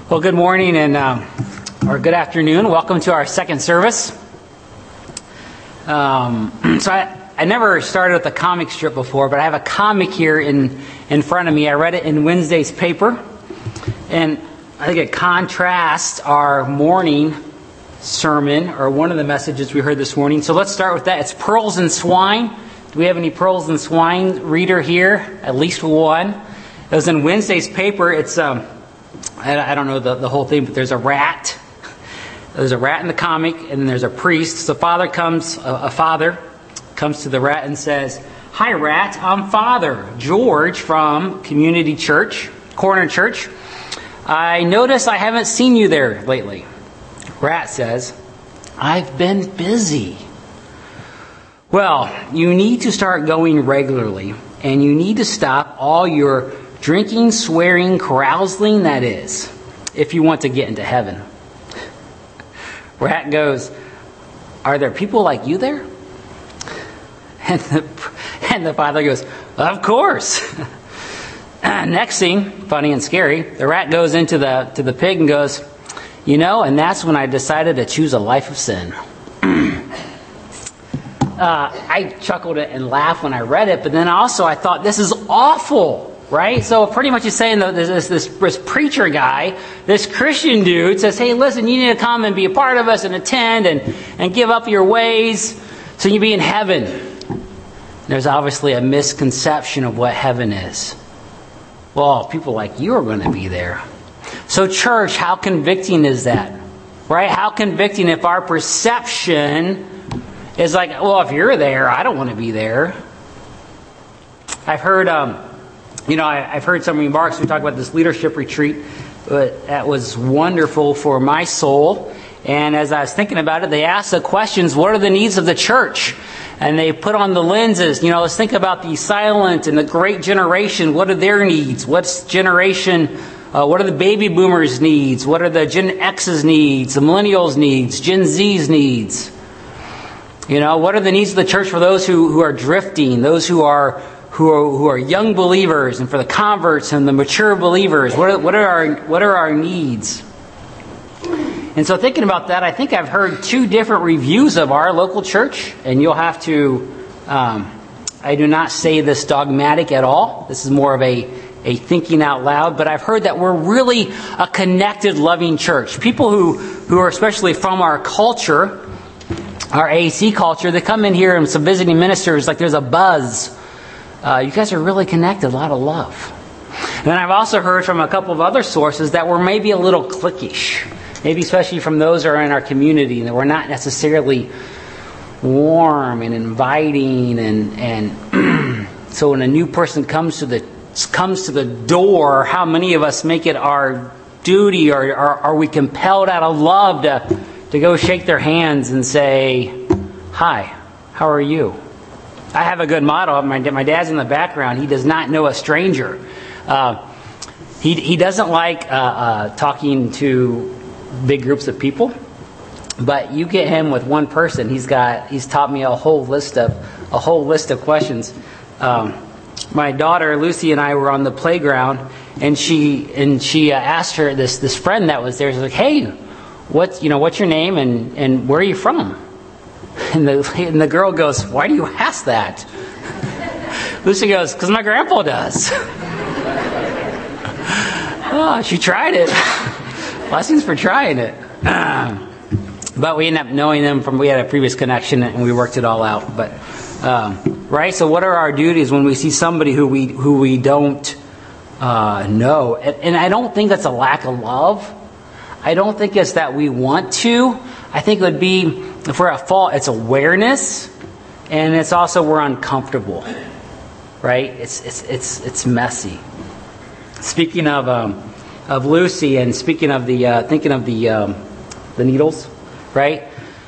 Well, good morning or good afternoon. Welcome to our second service. I never started with a comic strip before, but I have a comic here in front of me. I read it in Wednesday's paper, and I think it contrasts our morning sermon, or one of the messages we heard this morning. So let's start with that. It's Pearls and Swine. Do we have any Pearls and Swine reader here? At least one. It was in Wednesday's paper. It's I don't know the whole thing, but there's a rat. There's a rat in the comic, and then there's a priest. So a father comes to the rat and says, "Hi, rat. I'm Father George from Community Church, Corner Church. I notice I haven't seen you there lately." Rat says, "I've been busy." "Well, you need to start going regularly, and you need to stop all your drinking, swearing, carousing, that is, if you want to get into heaven." Rat goes, "Are there people like you there?" And the father goes, "Of course." Next scene, funny and scary, the rat goes into the pig and goes, and that's when I decided to choose a life of sin. I chuckled and laughed when I read it, but then also I thought, this is awful. Right? So pretty much he's saying that this preacher guy, this Christian dude says, "Hey, listen, you need to come and be a part of us and attend and give up your ways so you can be in heaven." There's obviously a misconception of what heaven is. Well, people like you are going to be there. So church, how convicting is that? Right? How convicting if our perception is like, well, if you're there, I don't want to be there. I've heard I've heard some remarks. We talked about this leadership retreat. That was wonderful for my soul. And as I was thinking about it, they asked the questions, what are the needs of the church? And they put on the lenses. Let's think about the silent and the great generation. What are their needs? What are the baby boomers' needs? What are the Gen X's needs? The millennials' needs? Gen Z's needs? What are the needs of the church for those who are drifting, those who are young believers, and for the converts and the mature believers? What are our needs? And so thinking about that, I think I've heard two different reviews of our local church, and you'll have to, I do not say this dogmatic at all. This is more of a thinking out loud, but I've heard that we're really a connected, loving church. People who are especially from our culture, our AAC culture, they come in here and some visiting ministers, like there's a buzz. You guys are really connected, a lot of love. And then I've also heard from a couple of other sources that we're maybe a little cliquish, maybe especially from those who are in our community, and that we're not necessarily warm and inviting. And so when a new person comes to the door, how many of us make it our duty, or are we compelled out of love to go shake their hands and say, "Hi, how are you?" I have a good motto. My dad's in the background. He does not know a stranger. He doesn't like talking to big groups of people, but you get him with one person. He's taught me a whole list of questions. My daughter Lucy and I were on the playground, and she asked her this friend that was there. She's like, "Hey, what's your name and where are you from?" And the girl goes, "Why do you ask that?" Lucy goes, "Because my grandpa does." Oh, she tried it. Blessings for trying it. But we ended up knowing them we had a previous connection, and we worked it all out. But right. So, what are our duties when we see somebody who we don't know? And I don't think that's a lack of love. I don't think it's that we want to. I think it would be, if we're at fault, it's awareness, and it's also we're uncomfortable, right? It's messy. Speaking of Lucy, and speaking of thinking of the needles, right?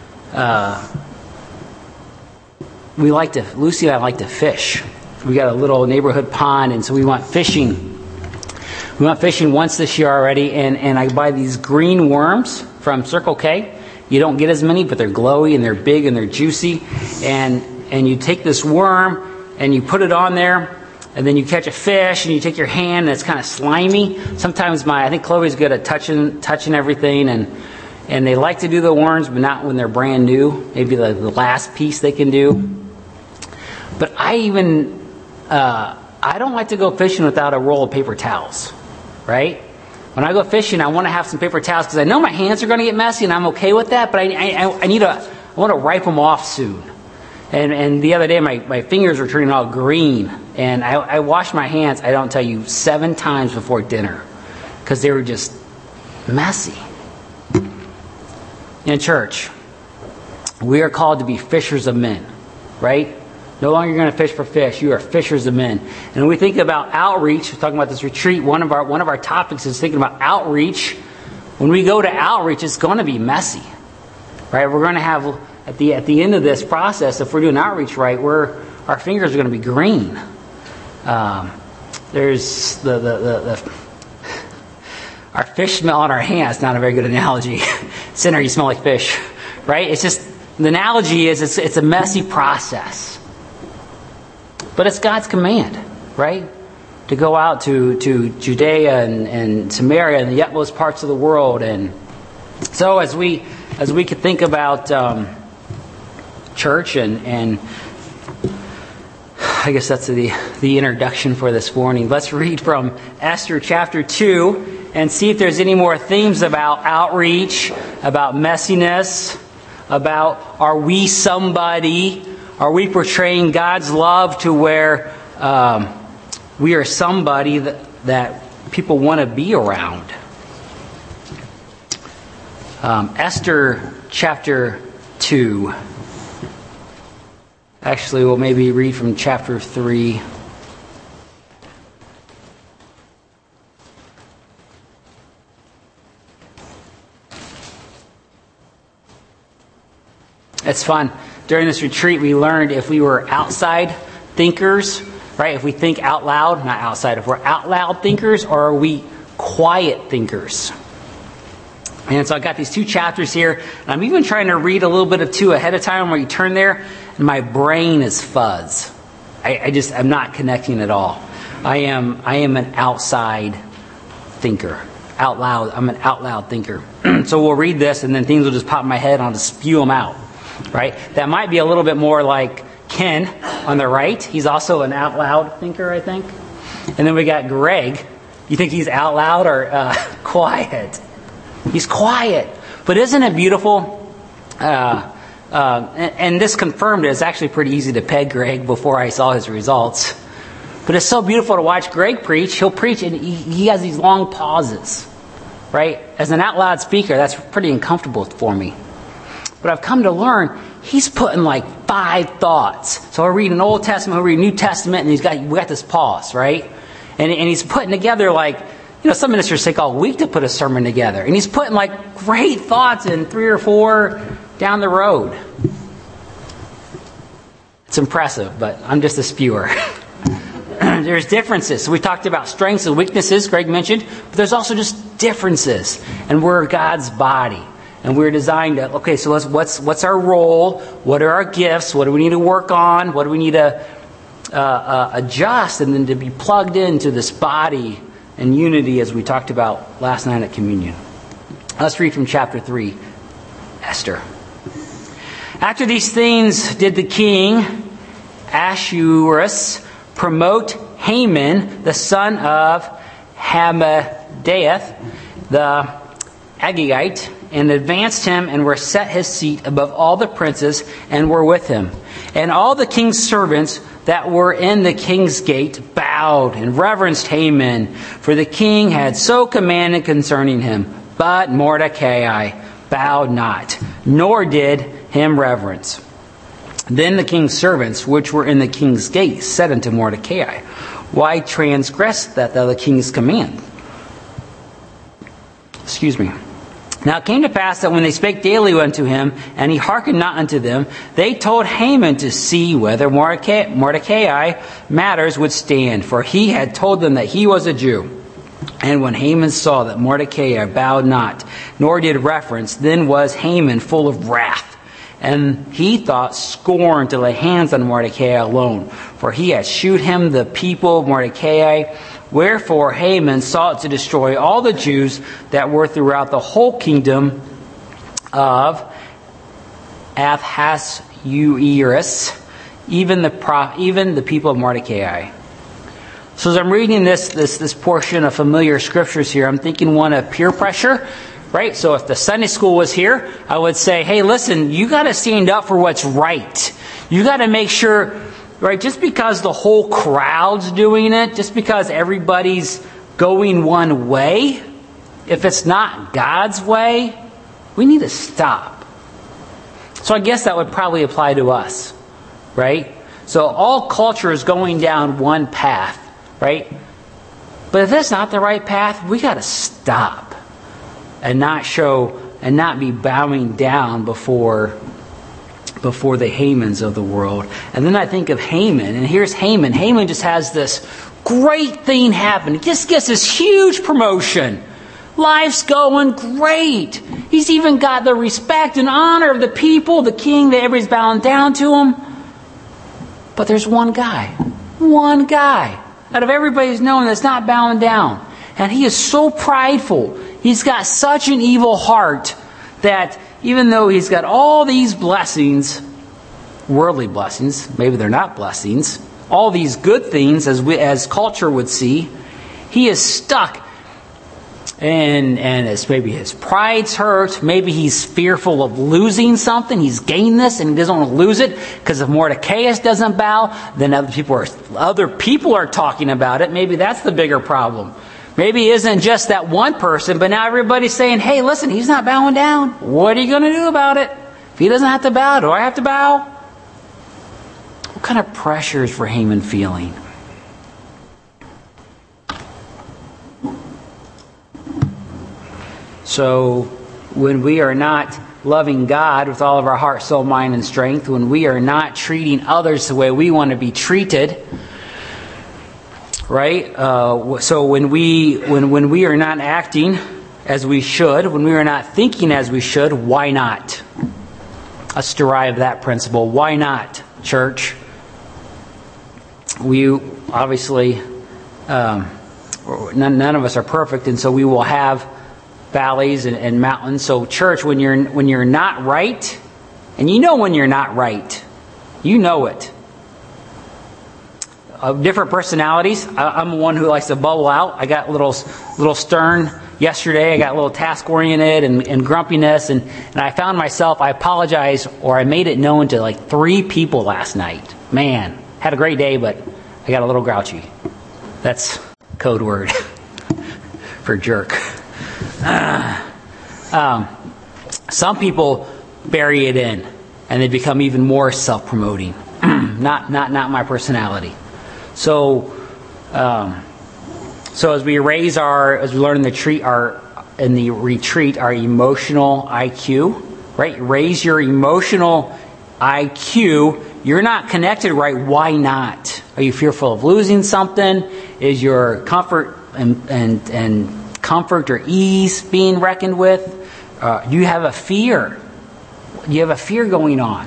Lucy and I like to fish. We got a little neighborhood pond, and so we went fishing. We went fishing once this year already, and I buy these green worms from Circle K. You don't get as many, but they're glowy and they're big and they're juicy. And you take this worm and you put it on there, and then you catch a fish and you take your hand and it's kind of slimy. Sometimes I think Chloe's good at touching everything, and they like to do the worms, but not when they're brand new. Maybe the last piece they can do. But I don't like to go fishing without a roll of paper towels, right? When I go fishing, I want to have some paper towels because I know my hands are going to get messy, and I'm okay with that. But I want to wipe them off soon. And the other day, my fingers were turning all green, and I washed my hands, I don't tell you, 7 times before dinner because they were just messy. In church, we are called to be fishers of men, right? No longer going to fish for fish. You are fishers of men. And when we think about outreach, we're talking about this retreat. One of our topics is thinking about outreach. When we go to outreach, it's going to be messy, right? We're going to have at the end of this process, if we're doing outreach right, our fingers are going to be green. There's our fish smell on our hands. Not a very good analogy. Sinner, you smell like fish, right? It's just the analogy is it's a messy process. But it's God's command, right? To go out to Judea and Samaria and the utmost parts of the world. And so as we could think about church and I guess that's the introduction for this morning. Let's read from Esther chapter 2 and see if there's any more themes about outreach, about messiness, about are we somebody? Are we portraying God's love to where we are somebody that people want to be around? Esther chapter 2. Actually, we'll maybe read from chapter 3. It's fun. During this retreat, we learned if we were outside thinkers, right? If we think out loud, not outside, if we're out loud thinkers, or are we quiet thinkers? And so I got these 2 chapters here, and I'm even trying to read a little bit of 2 ahead of time where you turn there, and my brain is fuzz. I'm not connecting at all. I am an outside thinker. Out loud, I'm an out loud thinker. So we'll read this, and then things will just pop in my head, and I'll just spew them out. Right? That might be a little bit more like Ken on the right. He's also an out loud thinker, I think. And then we got Greg. You think he's out loud or quiet? He's quiet. But isn't it beautiful? And this confirmed it's actually pretty easy to peg Greg before I saw his results. But it's so beautiful to watch Greg preach. He'll preach and he has these long pauses. Right? As an out loud speaker, that's pretty uncomfortable for me. But I've come to learn he's putting like 5 thoughts. So I'll read an Old Testament, I'll read a New Testament, and we got this pause, right? And he's putting together like, some ministers take all week to put a sermon together. And he's putting like great thoughts in 3 or 4 down the road. It's impressive, but I'm just a spewer. There's differences. So we talked about strengths and weaknesses, Greg mentioned, but there's also just differences. And we're God's body. And we're designed to, okay, so what's our role? What are our gifts? What do we need to work on? What do we need to adjust? And then to be plugged into this body and unity as we talked about last night at communion. Let's read from chapter 3, Esther. After these things did the king Ahasuerus promote Haman, the son of Hammedatha, the Agagite, and advanced him and were set his seat above all the princes and were with him. And all the king's servants that were in the king's gate bowed and reverenced Haman, for the king had so commanded concerning him. But Mordecai bowed not, nor did him reverence. Then the king's servants, which were in the king's gate, said unto Mordecai, Why transgressed thou the king's command? Now it came to pass that when they spake daily unto him, and he hearkened not unto them, they told Haman to see whether Mordecai matters would stand, for he had told them that he was a Jew. And when Haman saw that Mordecai bowed not, nor did reverence, then was Haman full of wrath, And he thought scorn to lay hands on Mordecai alone, for he had shewed him the people of Mordecai. Wherefore Haman sought to destroy all the Jews that were throughout the whole kingdom of Ahasuerus, even the people of Mordecai. So as I'm reading this portion of familiar scriptures here, I'm thinking one of peer pressure, right? So if the Sunday school was here, I would say, hey, listen, you got to stand up for what's right. You got to make sure, right, just because the whole crowd's doing it, just because everybody's going one way, if it's not God's way, we need to stop. So I guess that would probably apply to us, right? So all culture is going down one path, right? But if that's not the right path, we got to stop and not be bowing down before the Hamans of the world. And then I think of Haman, and here's Haman. Haman just has this great thing happen. He just gets this huge promotion. Life's going great. He's even got the respect and honor of the people, the king, that everybody's bowing down to him. But there's one guy out of everybody who's known that's not bowing down. And he is so prideful. He's got such an evil heart that even though he's got all these blessings, worldly blessings, maybe they're not blessings, all these good things as culture would see, he is stuck. And maybe his pride's hurt. Maybe he's fearful of losing something. He's gained this and he doesn't want to lose it because if Mordecai doesn't bow, then other people are talking about it. Maybe that's the bigger problem. Maybe it isn't just that one person, but now everybody's saying, hey, listen, he's not bowing down. What are you going to do about it? If he doesn't have to bow, do I have to bow? What kind of pressure is for Haman feeling? So when we are not loving God with all of our heart, soul, mind, and strength, when we are not treating others the way we want to be treated, right? So when we are not acting as we should, when we are not thinking as we should, why not? Let's derive that principle. Why not, church? We obviously, none of us are perfect, and so we will have valleys and mountains. So church, when you're not right, and you know when you're not right, you know it. Different personalities. I'm one who likes to bubble out. I got a little stern yesterday. I got a little task oriented and grumpiness, and I found myself, I apologized, or I made it known to like 3 people last night. Man, had a great day, but I got a little grouchy. That's code word for jerk. Some people bury it in, and they become even more self-promoting. Not my personality. So as we learn in the retreat, our emotional IQ, right? Raise your emotional IQ. You're not connected right. Why not? Are you fearful of losing something? Is your comfort and comfort or ease being reckoned with? Do you have a fear? You have a fear going on.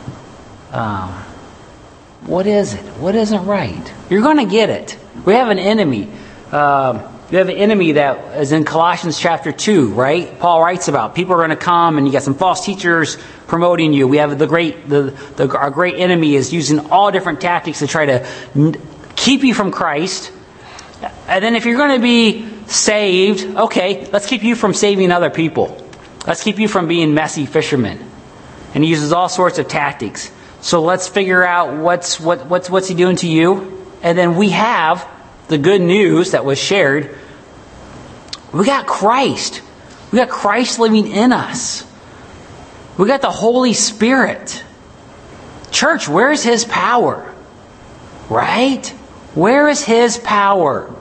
What is it? What isn't right? You're going to get it. We have an enemy. We have an enemy that is in Colossians chapter 2, right? Paul writes about people are going to come and you got some false teachers promoting you. We have our great enemy is using all different tactics to try to keep you from Christ. And then if you're going to be saved, okay, let's keep you from saving other people. Let's keep you from being messy fishermen. And he uses all sorts of tactics. So let's figure out what's he doing to you. And then we have the good news that was shared. We got Christ. We got Christ living in us. We got the Holy Spirit. Church, where's His power? Right? Where is His power?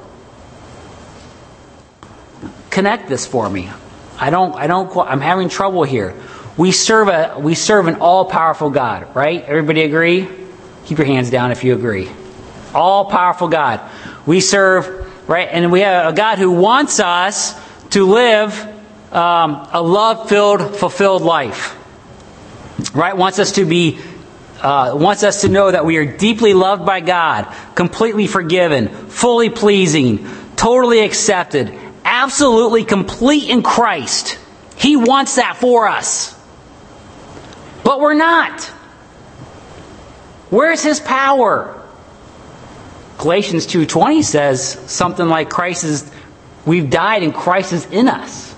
Connect this for me. I'm having trouble here. We serve an all-powerful God, right? Everybody agree? Keep your hands down if you agree. All-powerful God. We serve, right? And we have a God who wants us to live a love-filled, fulfilled life. right? Wants us to know that we are deeply loved by God, completely forgiven, fully pleasing, totally accepted, absolutely complete in Christ. He wants that for us. But we're not. Where's His power? Galatians 2:20 says something like we've died and Christ is in us.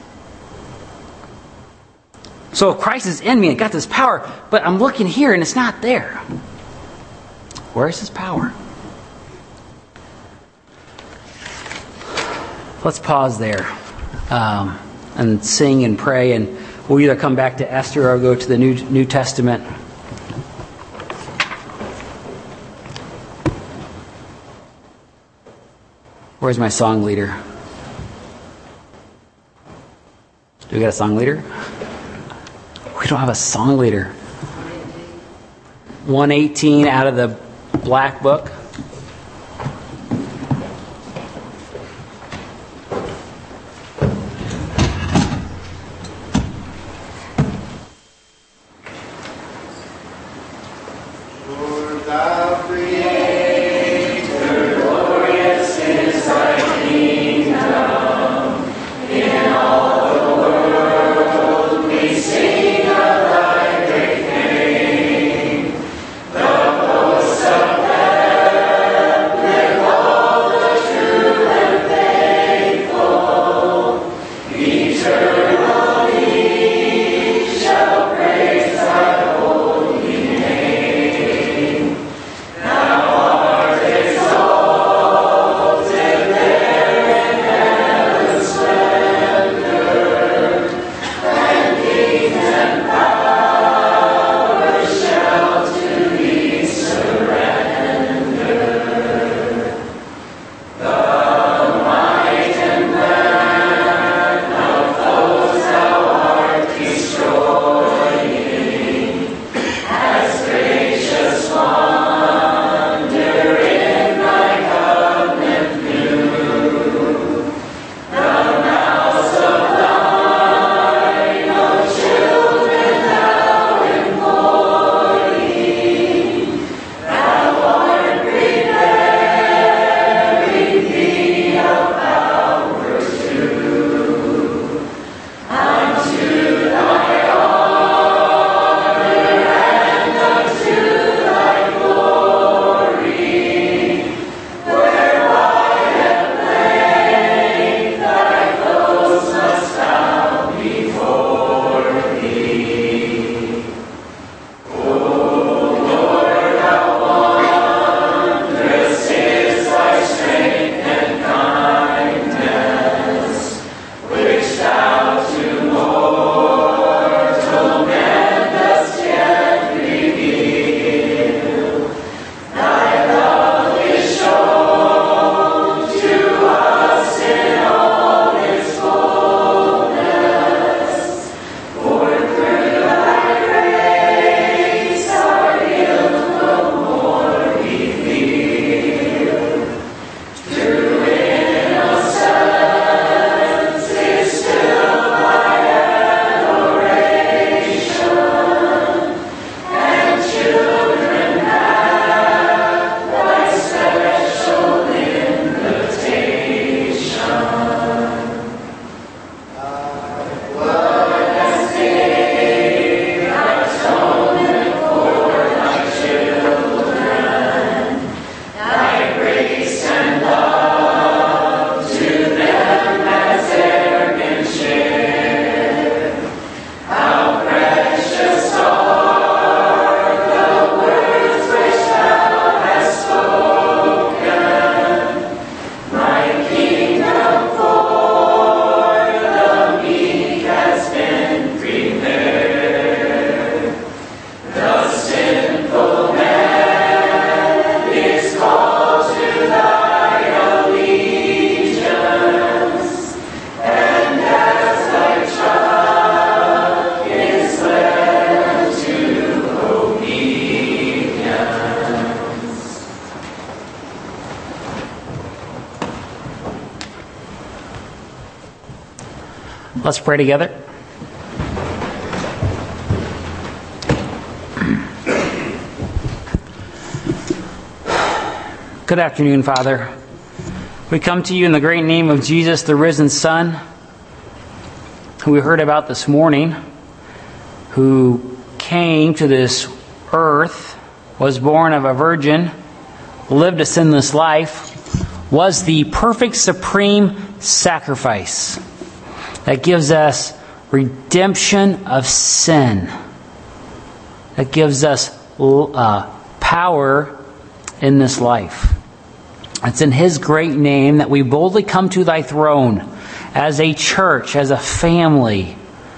So if Christ is in me and got this power, but I'm looking here and it's not there. Where's His power? Let's pause there and sing and pray, and we'll either come back to Esther or go to the New Testament. Where's my song leader? Do we got a song leader? We don't have a song leader. 118 out of the Black Book. Let's pray together. Good afternoon, Father. We come to you in the great name of Jesus, the risen Son, who we heard about this morning, who came to this earth, was born of a virgin, lived a sinless life, was the perfect supreme sacrifice that gives us redemption of sin, that gives us power in this life. It's in His great name that we boldly come to Thy throne as a church, as a family,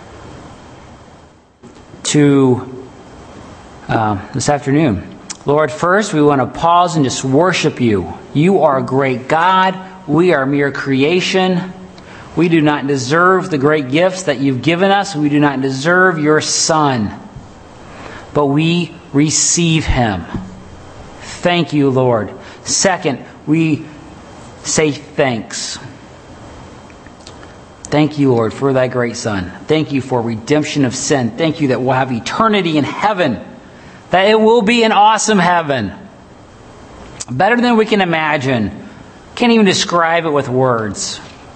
to this afternoon. Lord, first we want to pause and just worship You. You are a great God. We are mere creation. We do not deserve the great gifts that You've given us. We do not deserve Your Son. But we receive Him. Thank You, Lord. Second, we say thanks. Thank You, Lord, for Thy great Son. Thank You for redemption of sin. Thank You that we'll have eternity in heaven. That it will be an awesome heaven. Better than we can imagine. Can't even describe it with words.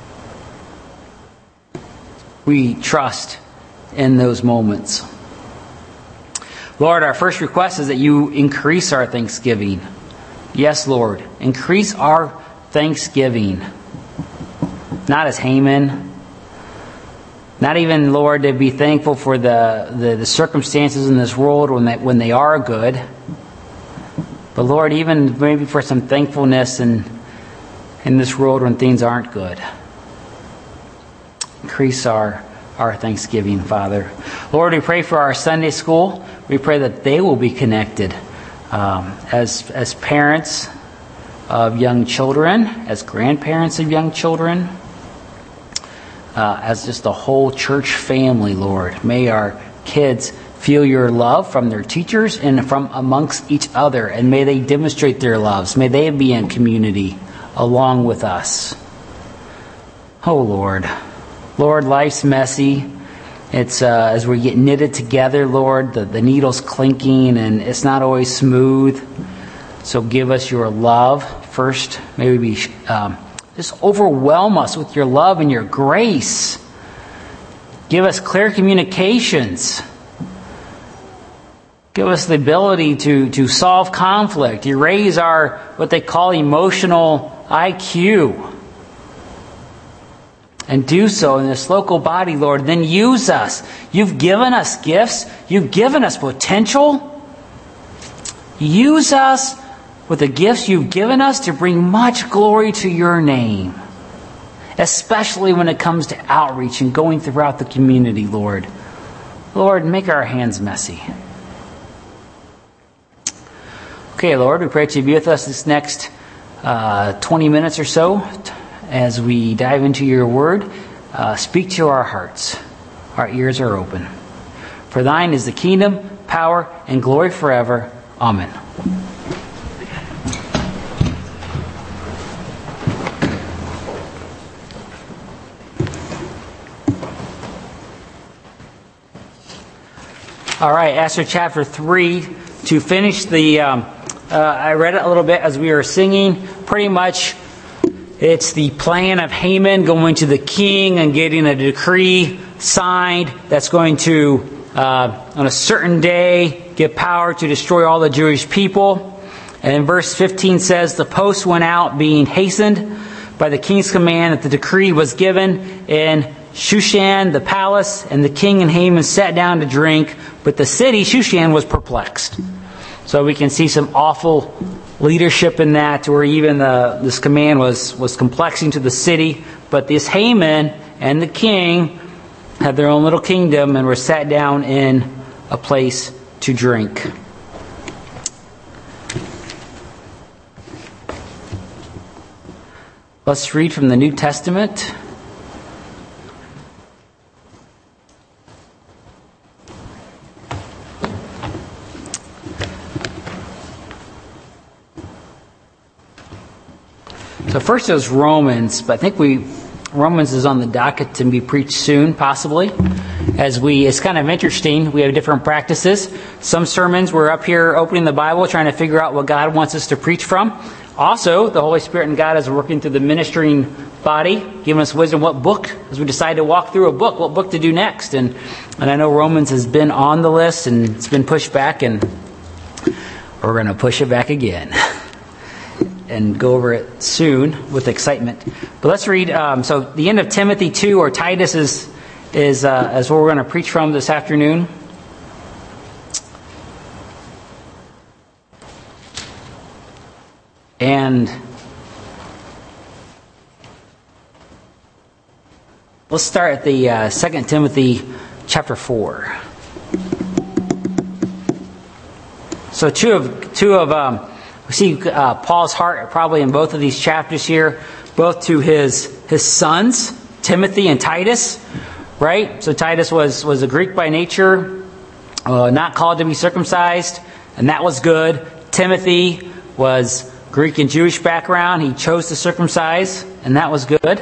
We trust in those moments. Lord, our first request is that You increase our thanksgiving. Yes, Lord, increase our thanksgiving. Not as Haman. Not even, Lord, to be thankful for the circumstances in this world when they are good. But Lord, even maybe for some thankfulness in this world when things aren't good. Increase our thanksgiving, Father. Lord, we pray for our Sunday school. We pray that they will be connected as parents of young children, as grandparents of young children, as just a whole church family, Lord. May our kids feel Your love from their teachers and from amongst each other, and may they demonstrate their loves. May they be in community along with us. Oh, Lord. Lord, life's messy. It's as we get knitted together, Lord, the needle's clinking and it's not always smooth. So give us Your love first. May we just overwhelm us with Your love and Your grace. Give us clear communications. Give us the ability to solve conflict. You raise our, what they call, emotional IQ. And do so in this local body, Lord. Then use us. You've given us gifts. You've given us potential. Use us with the gifts You've given us to bring much glory to Your name. Especially when it comes to outreach and going throughout the community, Lord. Lord, make our hands messy. Okay, Lord, we pray that You be with us this next 20 minutes or so. As we dive into Your word, speak to our hearts. Our ears are open. For Thine is the kingdom, power, and glory forever. Amen. All right, Esther chapter 3. To finish the, I read it a little bit as we were singing. Pretty much, it's the plan of Haman going to the king and getting a decree signed that's going to, on a certain day, give power to destroy all the Jewish people. And verse 15 says, the post went out being hastened by the king's command that the decree was given in Shushan, the palace, and the king and Haman sat down to drink, but the city, Shushan, was perplexed. So we can see some awful leadership in that, where even this command was complexing to the city. But this Haman and the king had their own little kingdom and were sat down in a place to drink. Let's read from the New Testament. So first it was Romans, but I think Romans is on the docket to be preached soon, possibly. It's kind of interesting. We have different practices. Some sermons we're up here opening the Bible, trying to figure out what God wants us to preach from. Also, the Holy Spirit and God is working through the ministering body, giving us wisdom what book, as we decide to walk through a book, what book to do next. And I know Romans has been on the list and it's been pushed back, and we're going to push it back again and go over it soon with excitement. But let's read, so the end of Timothy 2 or Titus is where we're going to preach from this afternoon. And let's start at the 2 Timothy chapter 4. So two of we see Paul's heart probably in both of these chapters here, both to his sons, Timothy and Titus, right? So Titus was a Greek by nature, not called to be circumcised, and that was good. Timothy was Greek and Jewish background. He chose to circumcise, and that was good.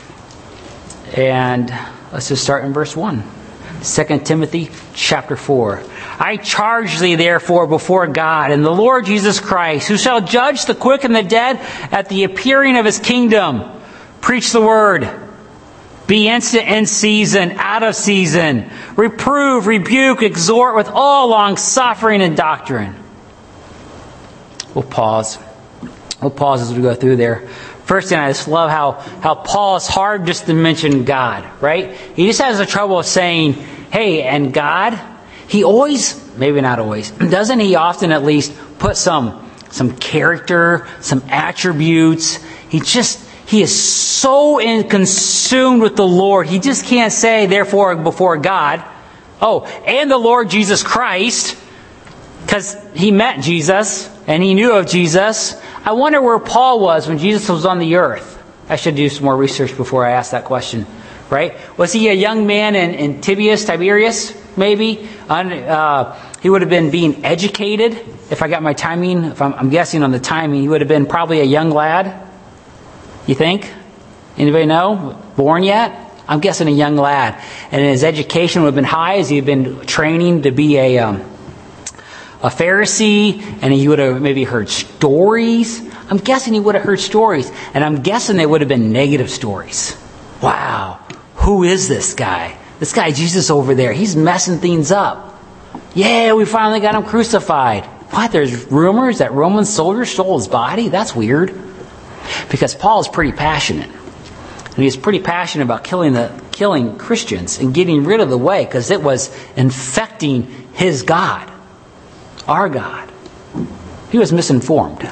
And let's just start in verse 1. 2 Timothy chapter 4. I charge thee therefore before God and the Lord Jesus Christ, who shall judge the quick and the dead at the appearing of his kingdom. Preach the word. Be instant in season, out of season. Reprove, rebuke, exhort with all long suffering and doctrine. We'll pause as we go through there. First thing, I just love how Paul is hard just to mention God, right? He just has the trouble of saying, hey, and God, he always, maybe not always, doesn't he often at least put some character, some attributes? He is so consumed with the Lord, he just can't say, therefore, before God, oh, and the Lord Jesus Christ, because he met Jesus, and he knew of Jesus. I wonder where Paul was when Jesus was on the earth. I should do some more research before I ask that question, right? Was he a young man in Tiberias, maybe? He would have been being educated. If I got my timing, if I'm guessing on the timing, he would have been probably a young lad. You think? Anybody know? Born yet? I'm guessing a young lad. And his education would have been high as he had been training to be a Pharisee, and he would have maybe heard stories. I'm guessing he would have heard stories, and I'm guessing they would have been negative stories. Wow, who is this guy? This guy Jesus over there, he's messing things up. Yeah, we finally got him crucified. What, there's rumors that Roman soldiers stole his body? That's weird. Because Paul is pretty passionate. And he's pretty passionate about killing Christians and getting rid of the way, because it was infecting his God. Our God. He was misinformed.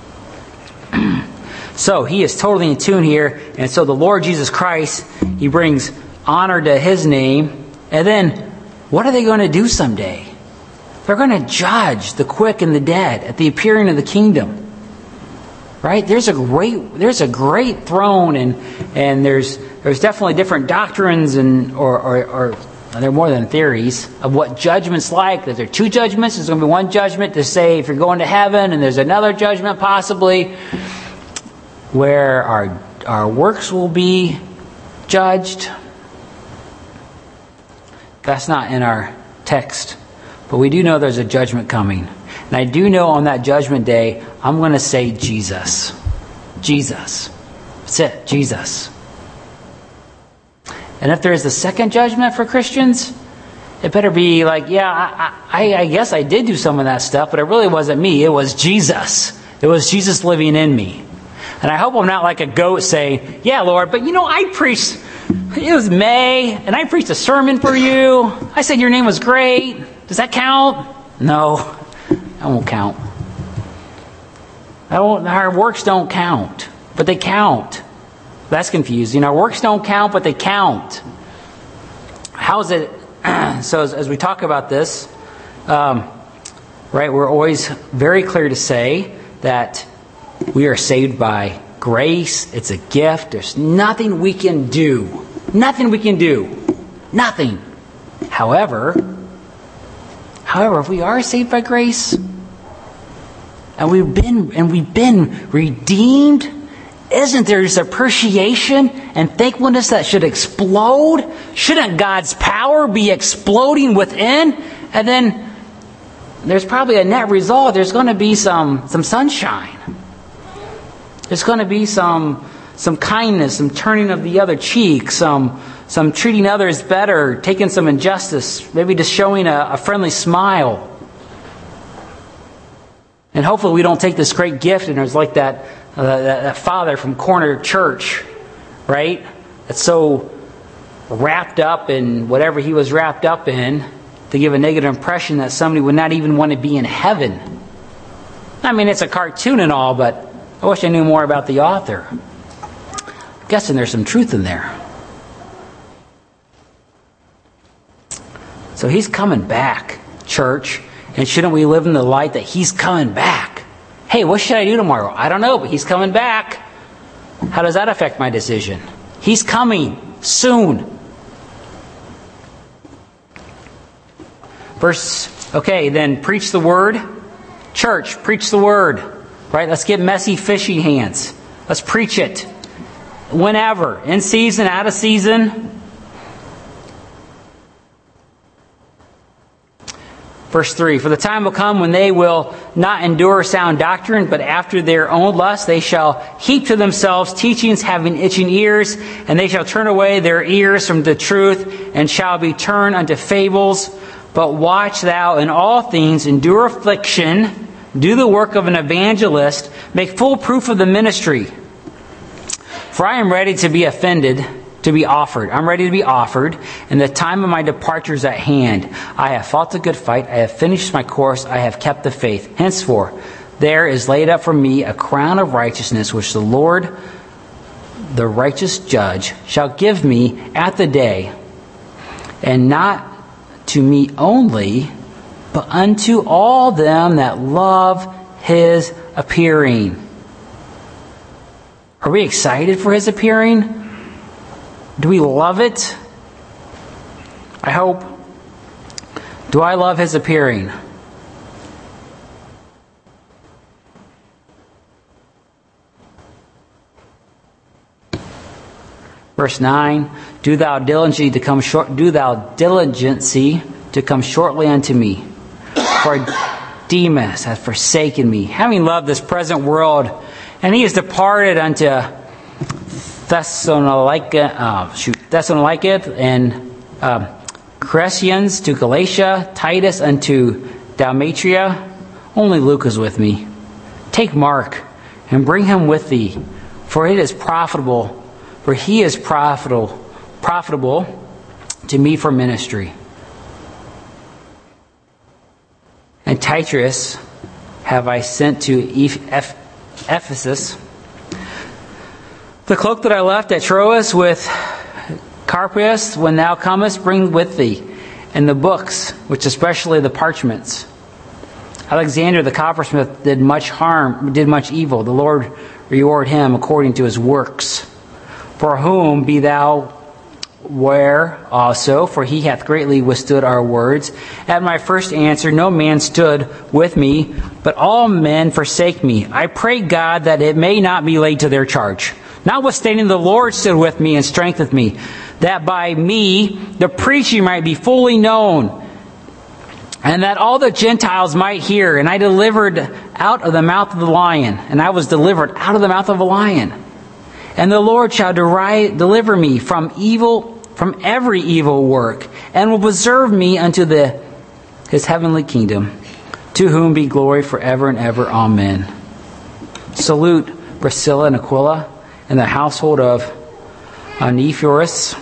So he is totally in tune here. And so the Lord Jesus Christ, he brings honor to his name. And then, what are they going to do someday? They're going to judge the quick and the dead at the appearing of the kingdom. Right? There's a great throne, and there's definitely different doctrines or there are more than theories of what judgment's like. That there are two judgments. There's going to be one judgment to say if you're going to heaven, and there's another judgment possibly where our works will be judged. That's not in our text. But we do know there's a judgment coming. And I do know on that judgment day, I'm going to say Jesus. Jesus. That's it. Jesus. And if there is a second judgment for Christians, it better be like, yeah, I guess I did do some of that stuff, but it really wasn't me. It was Jesus. It was Jesus living in me. And I hope I'm not like a goat saying, yeah, Lord, but I preached, it was May, and I preached a sermon for you. I said your name was great. Does that count? No, that won't count. Our works don't count, but they count. That's confusing. Our works don't count, but they count. How is it? So as we talk about this, right, we're always very clear to say that we are saved by grace. It's a gift. There's nothing we can do. Nothing we can do. Nothing. However, if we are saved by grace, and we've been redeemed, isn't there this appreciation and thankfulness that should explode? Shouldn't God's power be exploding within? And then there's probably a net result. There's going to be some sunshine. There's going to be some kindness, some turning of the other cheek, some treating others better, taking some injustice, maybe just showing a friendly smile. And hopefully we don't take this great gift and there's like that father from Corner Church, right? That's so wrapped up in whatever he was wrapped up in to give a negative impression that somebody would not even want to be in heaven. I mean, it's a cartoon and all, but I wish I knew more about the author. I'm guessing there's some truth in there. So he's coming back, church. And shouldn't we live in the light that he's coming back? Hey, what should I do tomorrow? I don't know, but he's coming back. How does that affect my decision? He's coming soon. Then preach the word. Church, preach the word. Right? Let's get messy, fishy hands. Let's preach it. Whenever. In season, out of season. Verse 3, for the time will come when they will not endure sound doctrine, but after their own lust they shall heap to themselves teachings having itching ears, and they shall turn away their ears from the truth, and shall be turned unto fables. But watch thou in all things, endure affliction, do the work of an evangelist, make full proof of the ministry. For I am ready to be offered. I'm ready to be offered, and the time of my departure is at hand. I have fought the good fight. I have finished my course. I have kept the faith. Henceforth, there is laid up for me a crown of righteousness, which the Lord, the righteous judge, shall give me at the day, and not to me only, but unto all them that love his appearing. Are we excited for his appearing? Do we love it? I hope. Do I love his appearing? Verse 9, do thou diligency to come shortly unto me. For Demas hath forsaken me, having loved this present world, and he is departed unto Thessalonica, and Crescens to Galatia, Titus unto Dalmatia. Only Luke is with me. Take Mark and bring him with thee, for he is profitable to me for ministry. And Titus have I sent to Ephesus. The cloak that I left at Troas with Carpus, when thou comest, bring with thee, and the books, which especially the parchments. Alexander the coppersmith did much evil. The Lord reward him according to his works. For whom be thou ware also, for he hath greatly withstood our words. At my first answer no man stood with me, but all men forsake me. I pray God that it may not be laid to their charge. Notwithstanding, the Lord stood with me and strengthened me, that by me the preaching might be fully known, and that all the Gentiles might hear. And I delivered out of the mouth of the lion, and I was delivered out of the mouth of a lion. And the Lord shall deliver me from every evil work, and will preserve me unto his heavenly kingdom, to whom be glory forever and ever. Amen. Salute Priscilla and Aquila, and the household of Onesiphorus.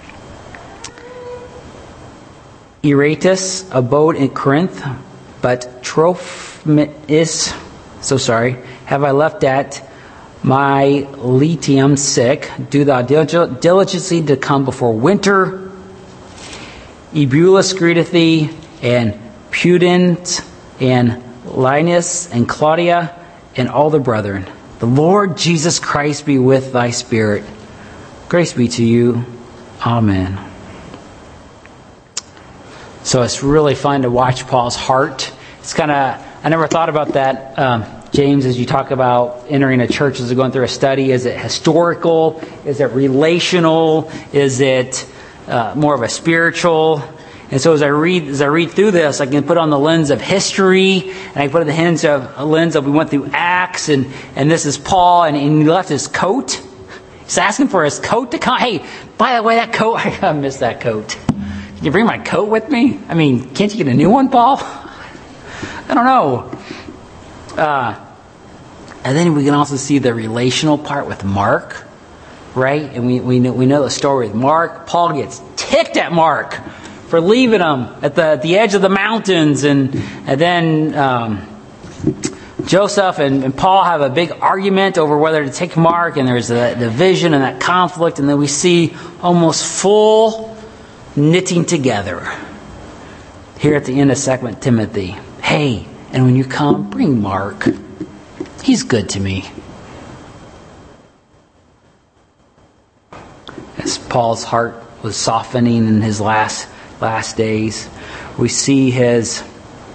Eratus abode in Corinth, but Trophimus, have I left at Miletum sick. Do thou diligently to come before winter. Eubulus greeteth thee, and Pudens, and Linus, and Claudia, and all the brethren. The Lord Jesus Christ be with thy spirit. Grace be to you. Amen. So it's really fun to watch Paul's heart. It's I never thought about that, James, as you talk about entering a church as you're going through a study. Is it historical? Is it relational? Is it more of a spiritual? And so as I read through this, I can put on the lens of history, and I can put on the lens of we went through Acts, and this is Paul, and he left his coat. He's asking for his coat to come. Hey, by the way, that coat, I missed that coat. Can you bring my coat with me? I mean, can't you get a new one, Paul? I don't know. And then we can also see the relational part with Mark, right? And we know the story with Mark. Paul gets ticked at Mark for leaving him at the edge of the mountains, and then Joseph and Paul have a big argument over whether to take Mark, and there's the division and that conflict, and then we see almost full knitting together here at the end of 2 Timothy. Hey, and when you come, bring Mark. He's good to me. As Paul's heart was softening in his last days, we see his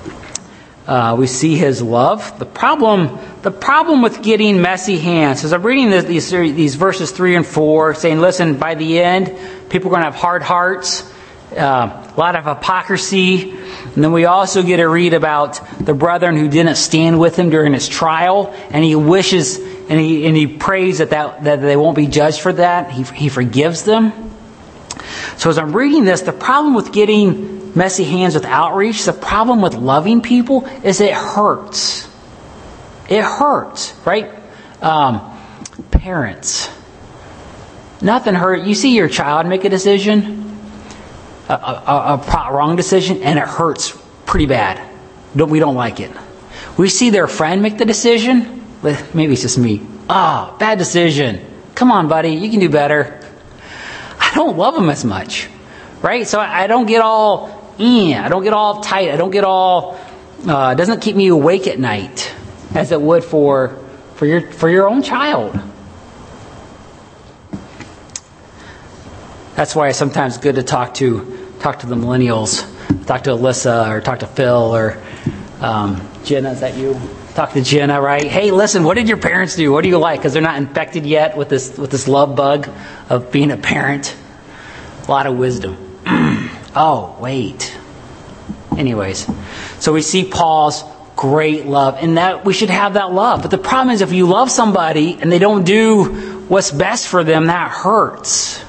love. The problem with getting messy hands. As I'm reading these verses 3 and 4, saying, listen, by the end, people are going to have hard hearts, a lot of hypocrisy. And then we also get to read about the brethren who didn't stand with him during his trial, and he wishes and he prays that they won't be judged for that. He forgives them. So as I'm reading this, the problem with getting messy hands with outreach, the problem with loving people is it hurts. It hurts, right? Parents. Nothing hurt. You see your child make a decision, a wrong decision, and it hurts pretty bad. We don't like it. We see their friend make the decision. Maybe it's just me. Oh, bad decision. Come on, buddy. You can do better. I don't love them as much, right? So I don't get all I don't get all tight. I don't get all. It doesn't keep me awake at night as it would for your own child. That's why it's sometimes good to talk to the millennials, talk to Alyssa or talk to Phil or Jenna. Is that you? Talk to Jenna, right? Hey, listen, what did your parents do? What do you like? Because they're not infected yet with this love bug of being a parent. A lot of wisdom. Oh, wait. Anyways, so we see Paul's great love, and that we should have that love. But the problem is if you love somebody and they don't do what's best for them, that hurts.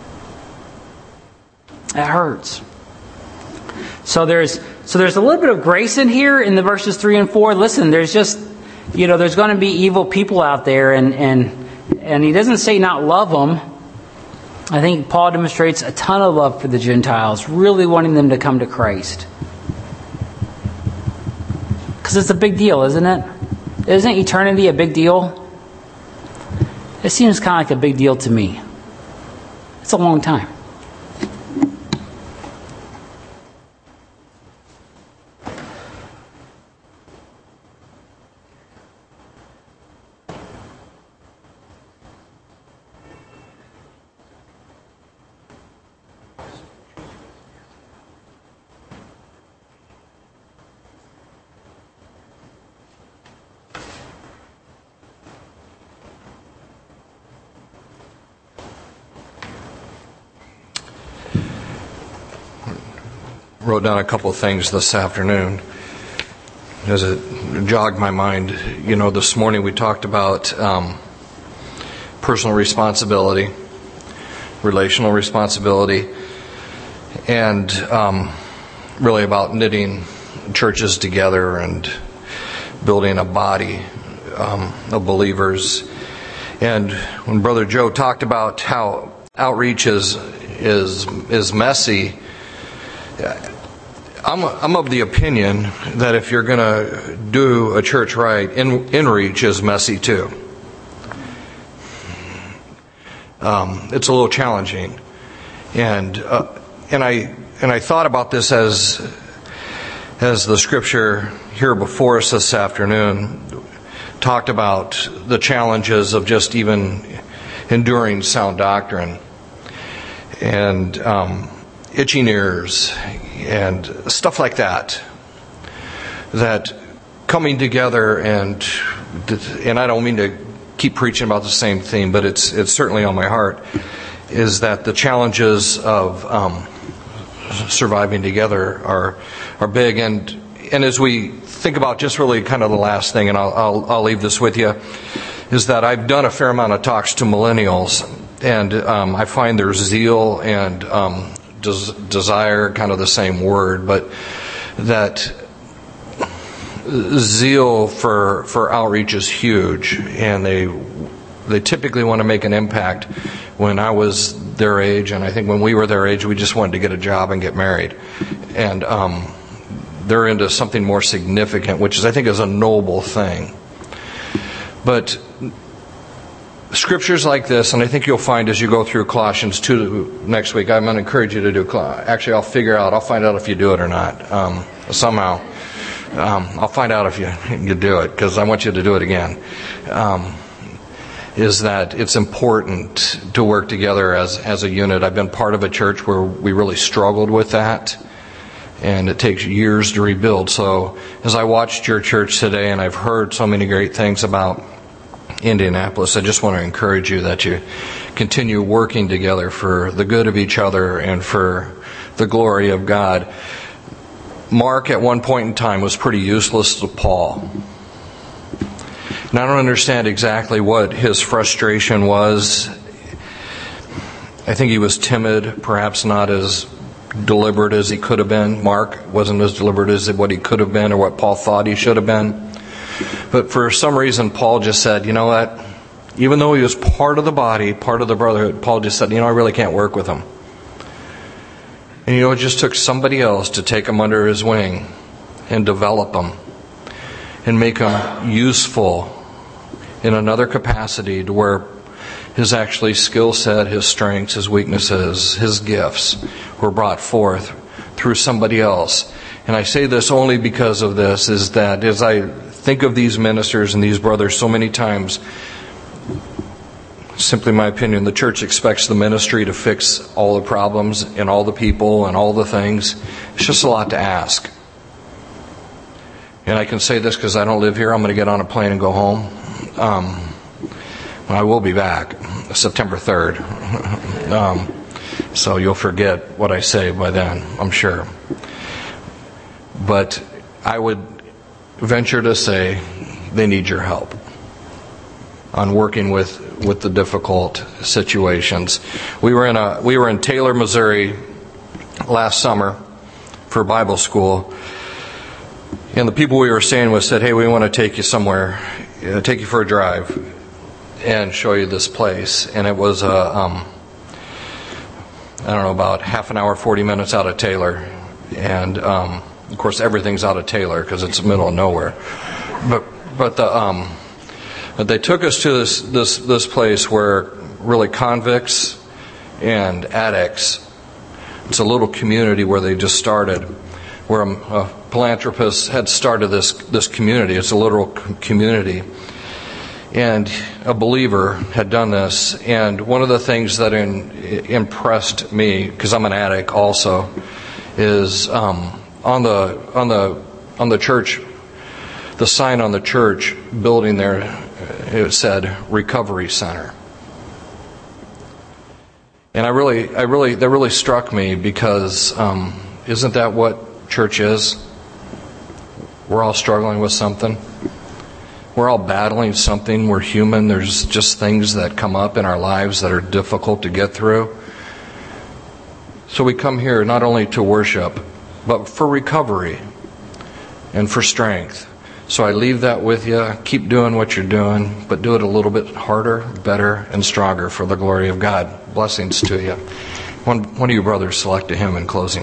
That hurts. So there's a little bit of grace in here in the verses 3 and 4. Listen, there's just, there's going to be evil people out there, and he doesn't say not love them. I think Paul demonstrates a ton of love for the Gentiles, really wanting them to come to Christ. Because it's a big deal, isn't it? Isn't eternity a big deal? It seems kind of like a big deal to me. It's a long time. Wrote down a couple of things this afternoon as it jogged my mind. This morning we talked about personal responsibility, relational responsibility, and really about knitting churches together and building a body of believers. And when Brother Joe talked about how outreach is messy, I'm of the opinion that if you're going to do a church right, in-reach is messy too. It's a little challenging, and I thought about this as the scripture here before us this afternoon talked about the challenges of just even enduring sound doctrine and itching ears and stuff like that coming together, and I don't mean to keep preaching about the same theme, but it's certainly on my heart, is that the challenges of surviving together are big. And as we think about just really kind of the last thing, and I'll leave this with you, is that I've done a fair amount of talks to millennials, and I find their zeal and desire kind of the same word, but that zeal for outreach is huge, and they typically want to make an impact. When I was their age, and I think when we were their age, we just wanted to get a job and get married. And they're into something more significant, which I think is a noble thing. But scriptures like this, and I think you'll find as you go through Colossians 2 next week, I'm going to encourage you to do. Actually, I'll find out if you do it or not. Somehow, I'll find out if you do it, because I want you to do it again. Is that it's important to work together as a unit. I've been part of a church where we really struggled with that, and it takes years to rebuild. So as I watched your church today, and I've heard so many great things about Indianapolis, I just want to encourage you that you continue working together for the good of each other and for the glory of God. Mark at one point in time was pretty useless to Paul. And I don't understand exactly what his frustration was. I think he was timid, perhaps not as deliberate as he could have been. Mark wasn't as deliberate as what he could have been or what Paul thought he should have been. But for some reason, Paul just said, you know what? Even though he was part of the body, part of the brotherhood, Paul just said, I really can't work with him. And it just took somebody else to take him under his wing and develop him and make him useful in another capacity, to where his actually skill set, his strengths, his weaknesses, his gifts were brought forth through somebody else. And I say this only because of this, is that as I think of these ministers and these brothers so many times, simply my opinion, the church expects the ministry to fix all the problems and all the people and all the things. It's just a lot to ask. And I can say this because I don't live here. I'm going to get on a plane and go home. I will be back September 3rd. So you'll forget what I say by then, I'm sure. But I would venture to say they need your help on working with the difficult situations. We were in Taylor, Missouri last summer for Bible school, and the people we were staying with said, hey, we want to take you somewhere, take you for a drive and show you this place. And it was about half an hour, 40 minutes out of Taylor. And of course everything's out of Taylor because it's the middle of nowhere. But they took us to this place where really convicts and addicts, it's a little community where they just started, where a philanthropist had started this community. It's a literal community. And a believer had done this. And one of the things that impressed me, because I'm an addict also, is on the church, the sign on the church building there, it said Recovery Center. And that really struck me, because isn't that what church is? We're all struggling with something. We're all battling something. We're human. There's just things that come up in our lives that are difficult to get through. So we come here not only to worship, but for recovery and for strength. So I leave that with you. Keep doing what you're doing, but do it a little bit harder, better, and stronger for the glory of God. Blessings to you. One of you brothers select a hymn in closing.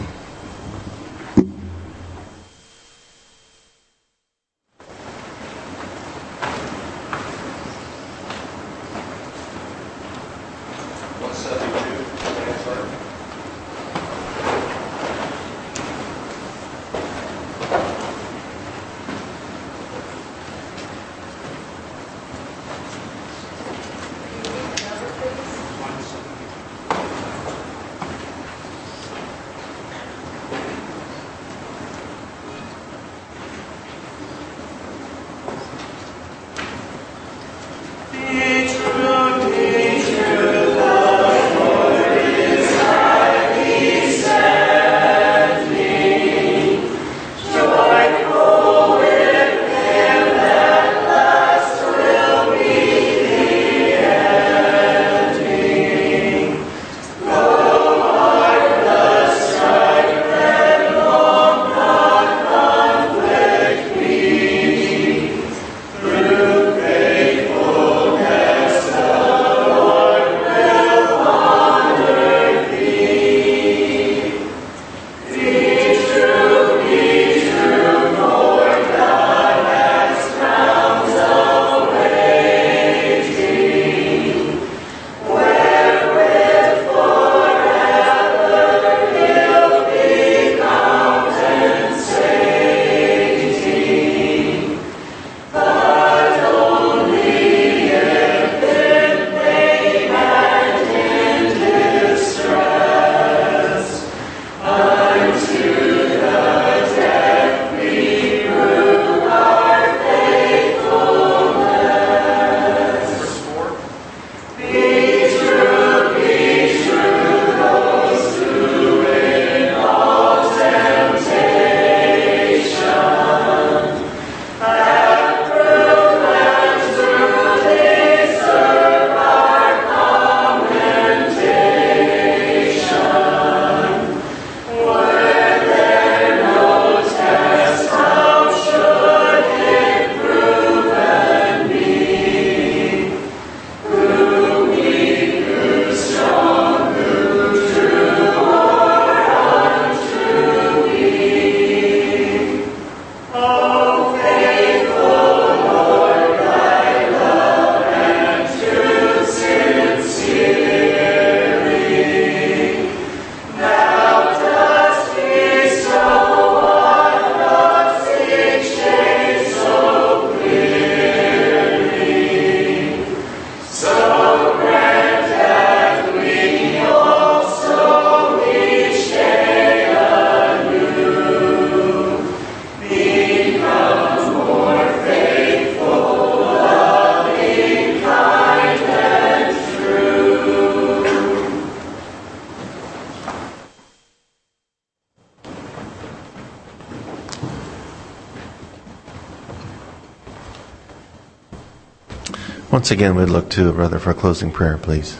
Once again, we'd look to a brother for a closing prayer, please.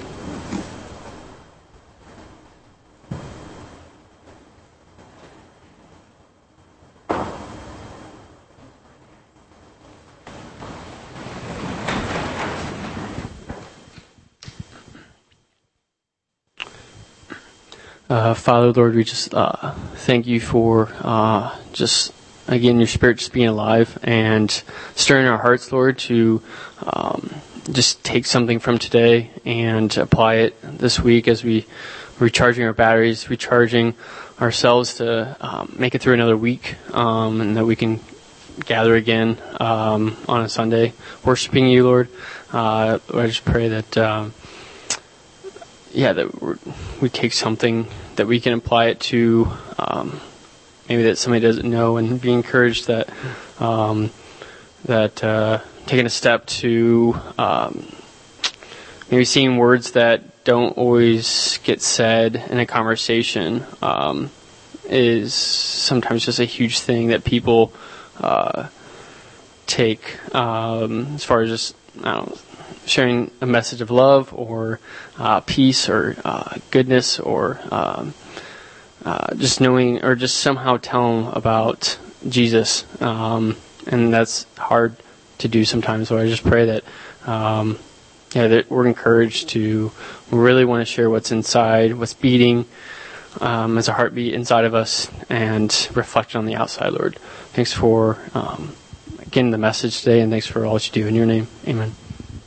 Father, Lord, we just thank you for just, again, your Spirit just being alive and stirring our hearts, Lord, to just take something from today and apply it this week as we recharging our batteries, recharging ourselves to make it through another week, and that we can gather again on a Sunday, worshiping you, Lord. I just pray that that we take something that we can apply it to, maybe that somebody doesn't know, and be encouraged that taking a step to maybe seeing words that don't always get said in a conversation is sometimes just a huge thing that people take as far as just, I don't know, sharing a message of love or peace or goodness or just knowing or just somehow tell them about Jesus. And that's hard to do sometimes. So I just pray that that we're encouraged to really want to share what's inside, what's beating as a heartbeat inside of us, and reflect on the outside, Lord. Thanks for, again, the message today, and thanks for all that you do. In your name, amen.